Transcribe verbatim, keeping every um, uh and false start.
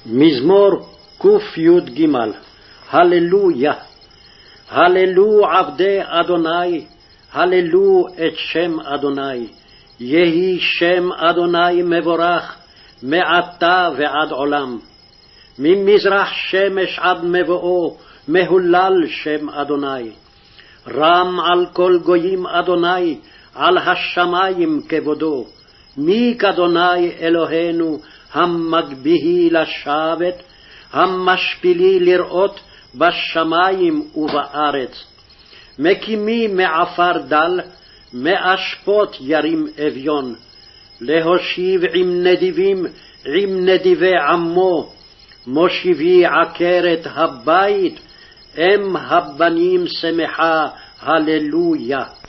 מזמור קי"ג. הללויה. הללו עבדי אדוני, הללו את שם אדוני. יהי שם אדוני מבורך, מעתה ועד עולם. ממזרח שמש עד מבואו, מהולל שם אדוני. רם על כל גויים אדוני, על השמים כבודו. מי כאדוני אלוהינו, המגביהי לשבת, המשפילי לראות בשמים ובארץ. מקימי מעפר דל, מאשפות ירים אביון. להושיב עם נדיבים, עם נדיבי עמו. מושיבי עקרת הבית, אם הבנים שמחה, הללויה.